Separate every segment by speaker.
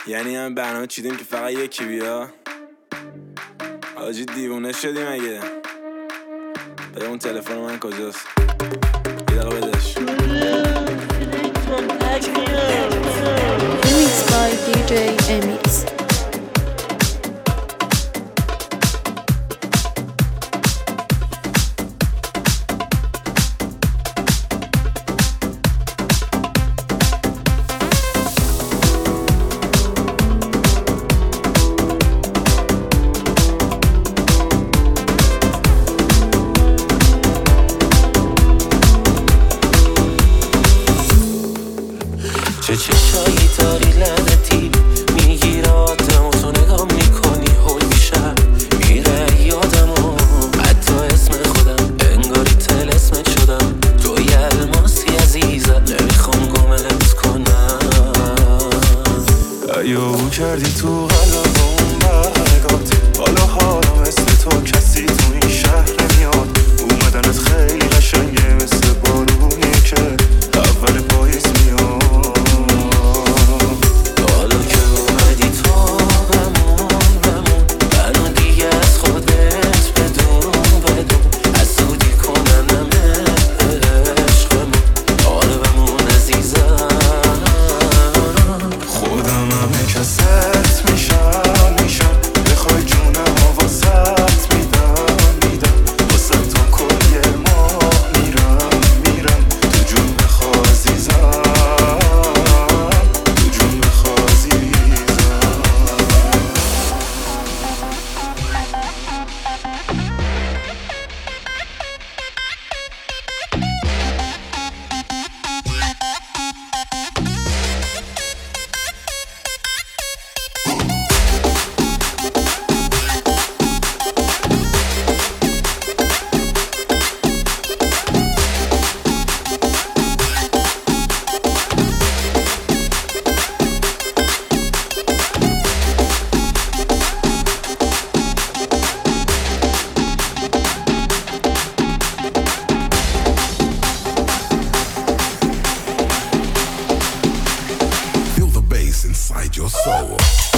Speaker 1: یعنی هم برنامه چیدیم که فقط یکی بیا. آجی دیوونه شدیم اگه. بده اون تلفن من کجاست؟ یه دقیقه بدش.
Speaker 2: Remixed by DJ Emix.
Speaker 3: چه چشایی داری لعنتی میگیره آدم و تو نگاه میکنی هول میشم میره یادمو حتی اسم خودم انگاری طلسمت شدم تو یه الماسی عزیزم نمیخوام گمت کنم ایو کردی تو قلب اون برگات حالا مثل تو کسی تو این شهر نمیاد اومدنت خیلی قشنگه مثل بارونی که اول پاییز میاد Inside your soul.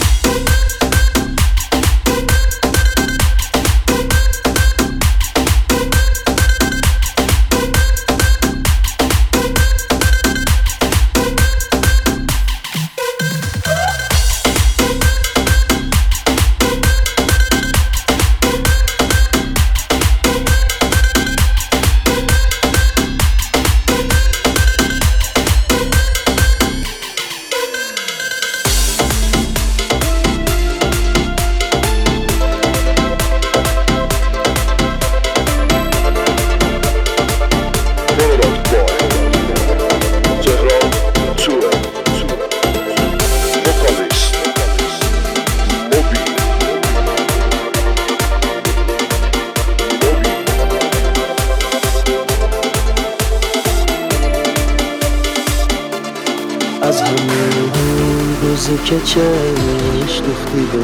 Speaker 3: از همون روزی که چشم دوختی به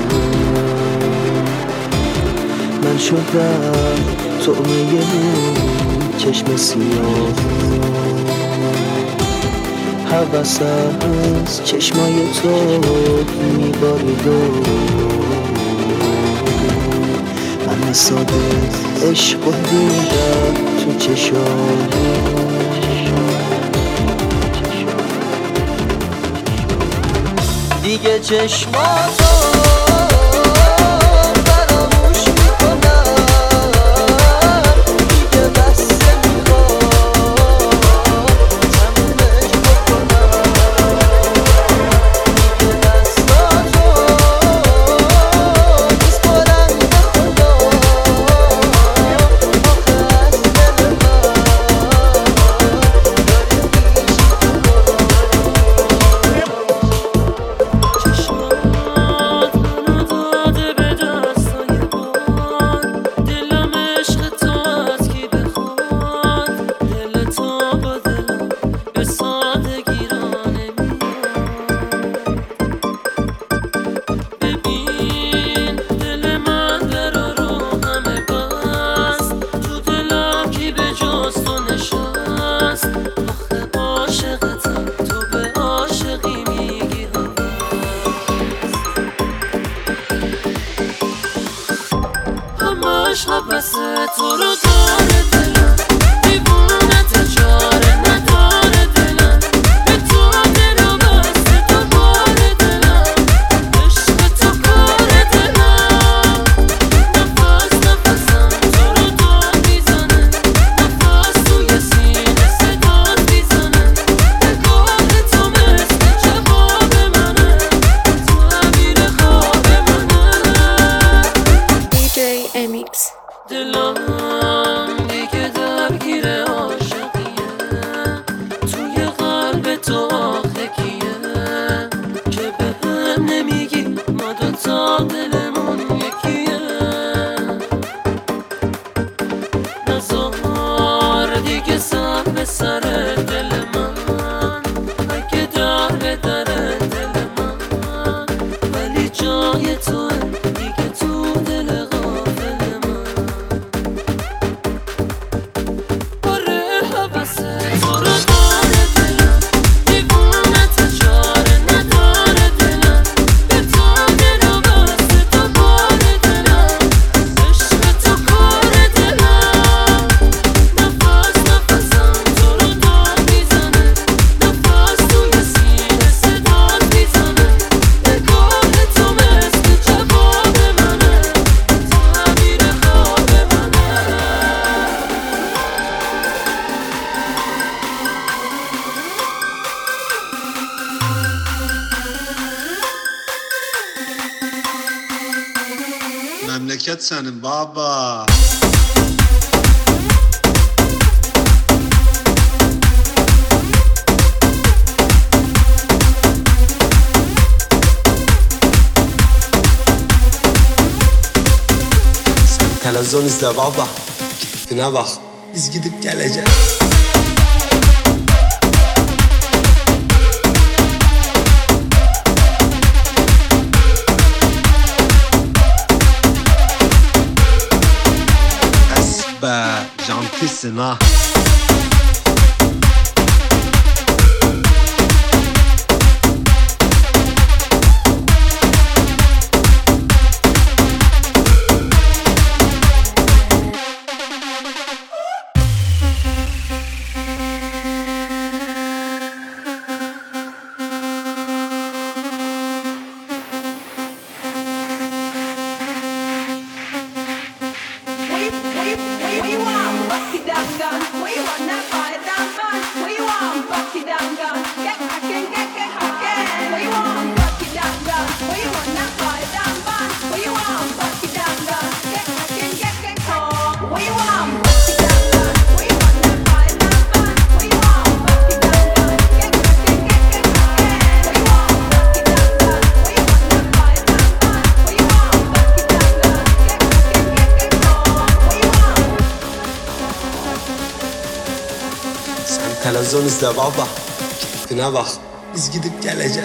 Speaker 3: من شدم طعمه اون چشم سیاه حوث از چشمای تو میبارید و من ساده عشق و دیدم تو چشام دیگه چشماتو فراموش میکنم دیگه بسته میخوام تمومش بکنم دیگه دستاتو میسپارم به خدا آخه از دل من داری میشی حبس تو رو داره دلم دیوونت چاره نداره دلم به تو دل و بسته دوباره دلم عشق تو کار دلم نفس نفسم تو رو داد میزنه نفس توی سینه صدات میزنه نگاه تو مثل جواب منه تعبیر خواب منه
Speaker 2: DJ MX
Speaker 3: دلم دیگه درگیر عاشقیه توی قلب تو آخه کیه که به هم نمیگی ما دوتا دلمون یکیه نزار دیگه سر به سر دل من اگه در به در دل من ولی جای توه دیگه تو دل غافل من آره حوثه تو رو داره دلم دیوونت چاره نداره دلم به تو دل و بسته دوباره دلم عشق تو کار دلم نفس نفسم تو رو داد میزنه نفس توی سینه صدات میزنه نگاه تو مثل جواب منه تعبیر خواب منه
Speaker 4: Memleket senin baba. Televizyon izle baba. Keyfine bak. Biz gidip geleceğiz. Be, jantisin ha. Televizyon izle baba. Keyfine bak. Biz gidip geleceğiz.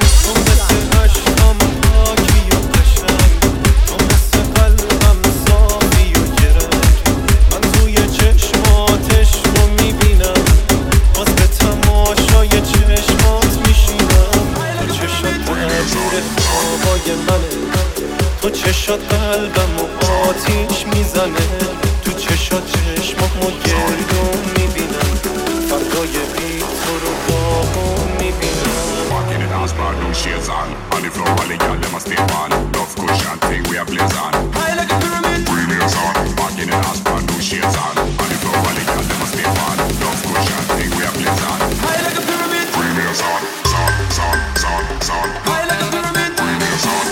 Speaker 5: تو چشات قلبم و آتیش میزنه تو چشات چشمامو گردون میبینم فردای بی تو رو باهم میبینم
Speaker 6: Walking in the house bar, no shades on. On the floor, all the girl them a stay on. Love cushion thing we a blaze on. High like a pyramid. Premiers on. Walking in the house bar, no shades on. On the floor, all the girl them a stay on. Love cushion thing we a blaze on. High like a pyramid. Premiers on. Son. High like a pyramid. Premiers on.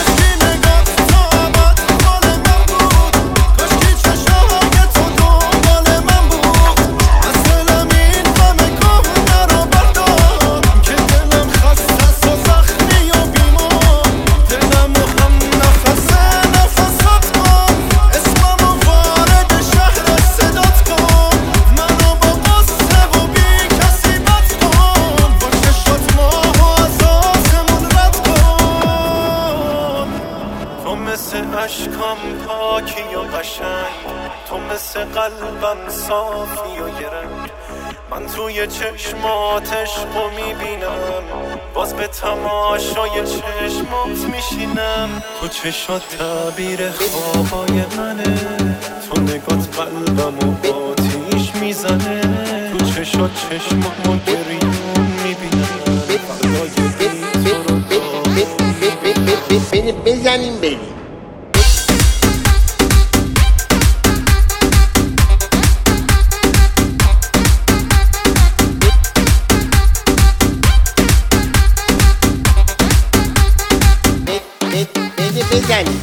Speaker 5: اشکام پاکی و قشنگ تو مثل قلبم صافی و یه رنگ من توی چشماتش رو میبینم، باز به تماشای چشمات میشینم. تو چشات تعبیر خوابای منه، تو نگات قلبمو آتیش میزنه. تو چشات چشمامو گریون میبینم، فردای بی تو رو
Speaker 7: بزنیم بریم. بزنیم.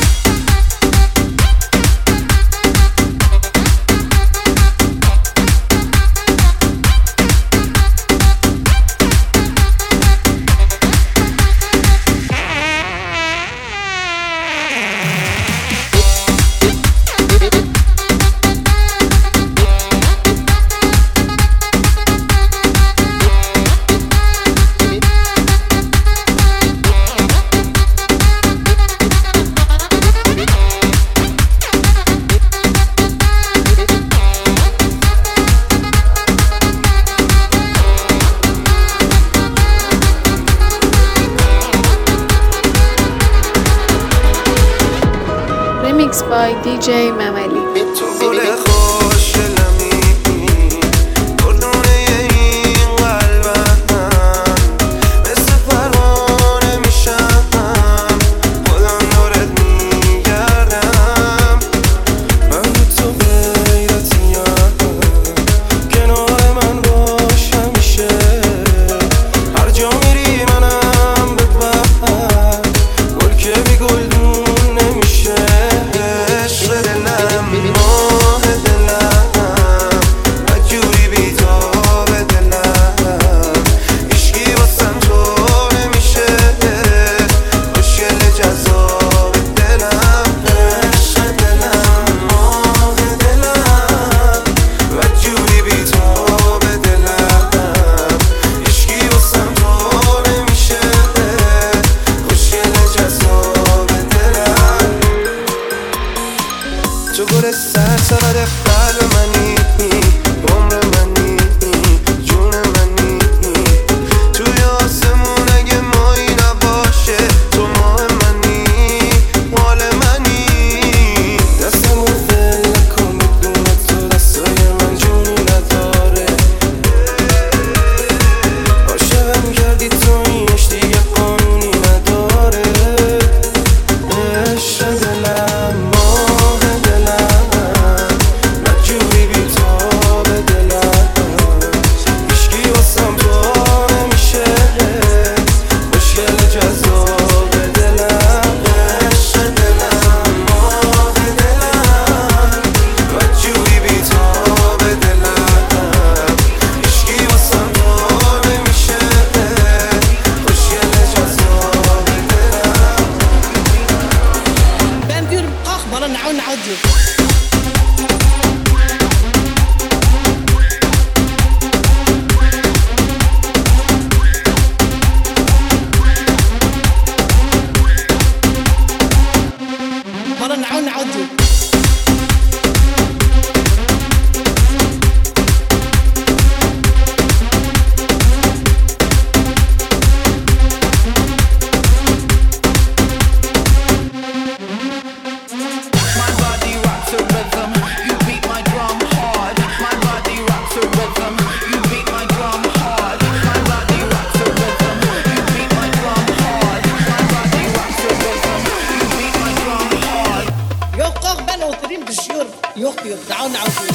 Speaker 2: Remix by DJ Mamali.
Speaker 8: Yok diyor. Now.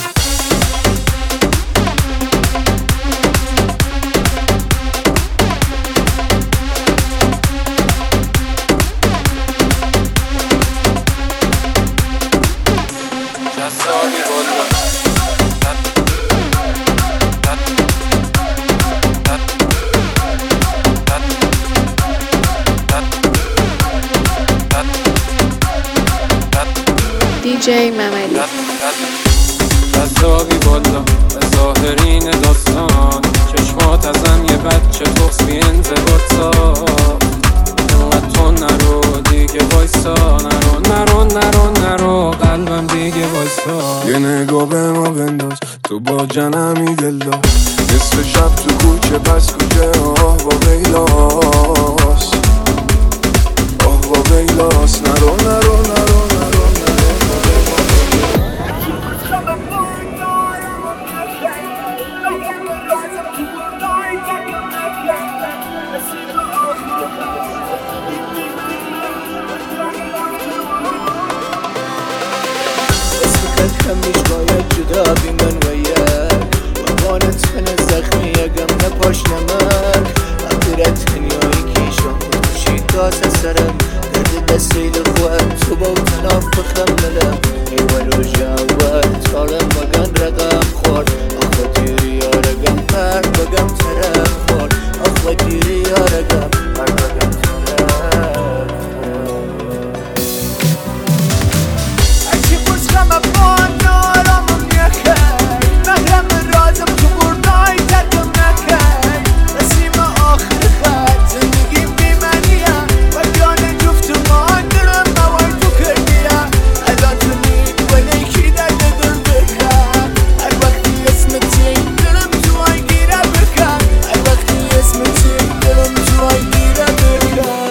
Speaker 2: DJ Mamali.
Speaker 9: جذابی بالا به ظاهرین داستان، چشمات ازم یه بچه تخص بی انضباط ساخت. انقدر تو نرو دیگه وایسا، نرو قلبم میگه وایسا.
Speaker 10: یه نگاه به ما بنداز تو با جنمی دل دار. نصف شب تو کوچه پس کوچه آه با ویلاس، آه با ویلاس. نرو نرو نرو نرو
Speaker 11: کمیش باید جدا بی من و یک وانت خنه زخمی یکم نپاش نمک اقیرت هنیایی کیشان خودشید داسه سرم درد دستیل خواه تو با تناف بخملم ایوال و جاوت سالم وگن رقم خورد اخوة دیری یا رقم پرد وگم طرف خورد اخوة دیری یا رقم پرد وگم طرف اچی خوشم افان نارمم یکی مهرم رازم تو بردای ترکم نکی نسیم آخر خط زندگیم بیمنیه و جان جفت مان درم موای تو کردیه الان تو نید ولی کی درد دل بکن هر وقتی اسمتی درم تو آی گیره بکن هر وقتی اسمتی درم تو آی گیره بکن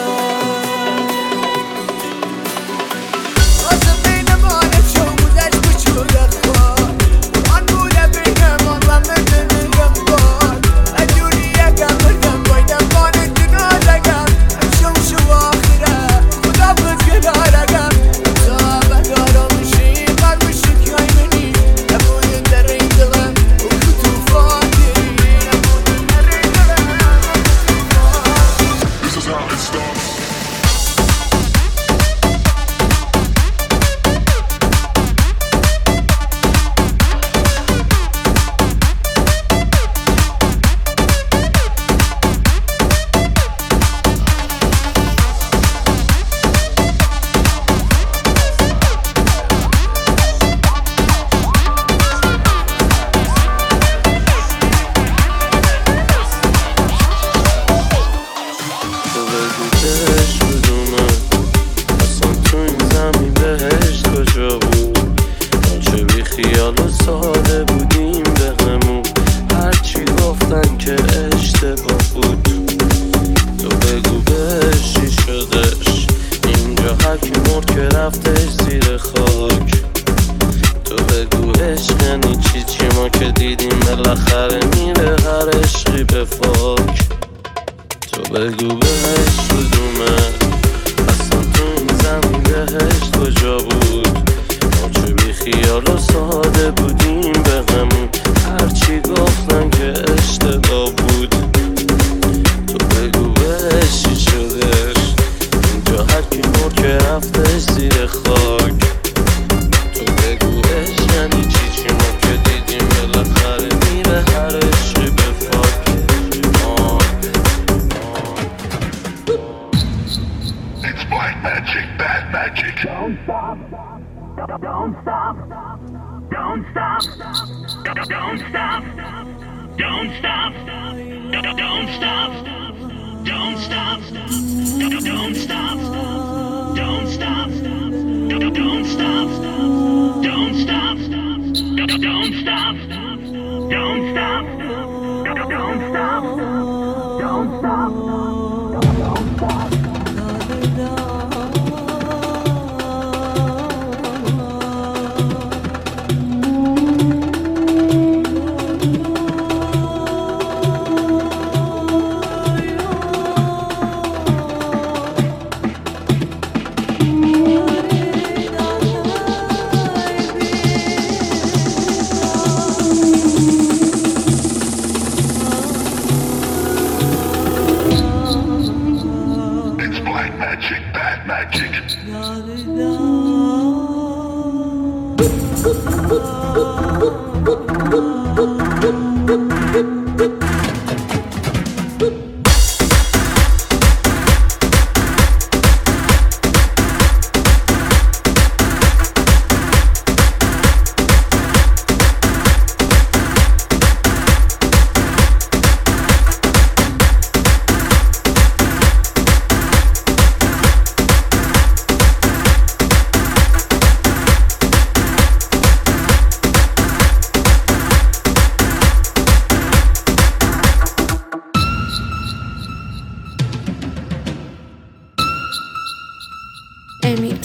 Speaker 2: Mix.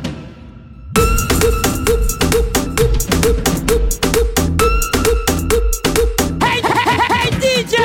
Speaker 11: Hey DJ!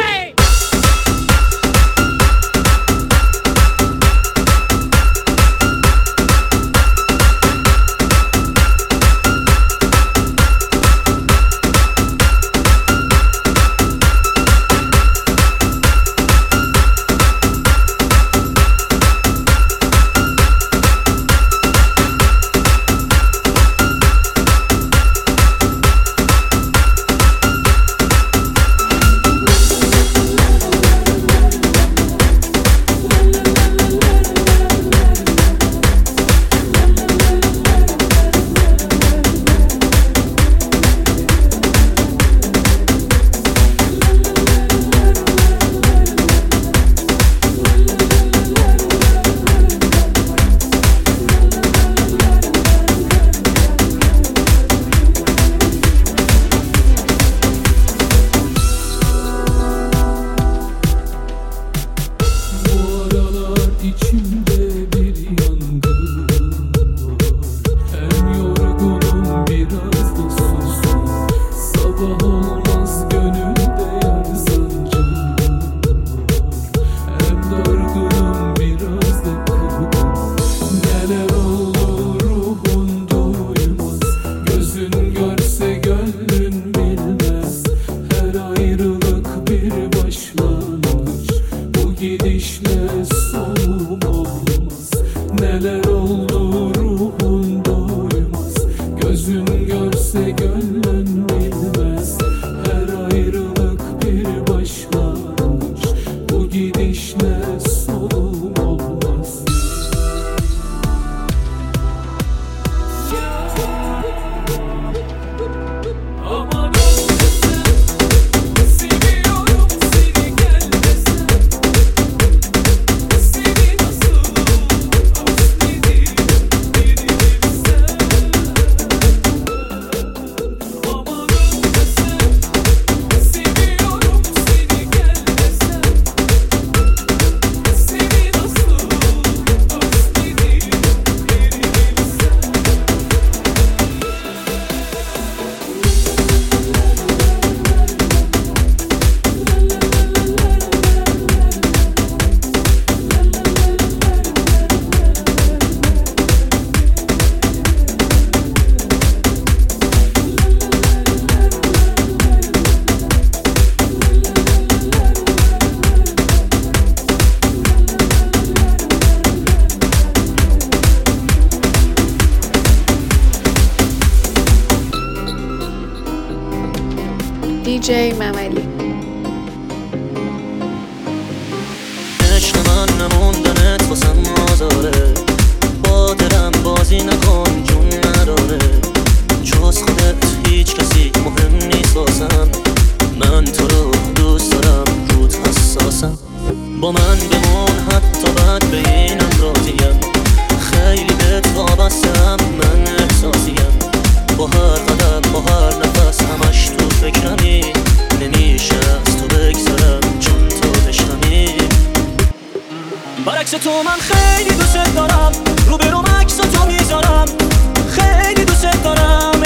Speaker 2: DJ مملی.
Speaker 3: عشق من نموندنت واسم آزاره، با دلم بازی نکن جون نداره، جز خودت هیچ کسی مهم نیست واسم، من تو رو دوست دارم رود حساسم، با من بمون حتی بعد به اینم راضیم، خیلی بهت وابستم من احساسیم، با هر قدم با هر نفس همش تو فکرمی، نمیشه از تو بگذارم چون تو عشقمی، برعکس تو من خیلی دوست دارم، رو به روم عکس تو میذارم، خیلی دوست دارم،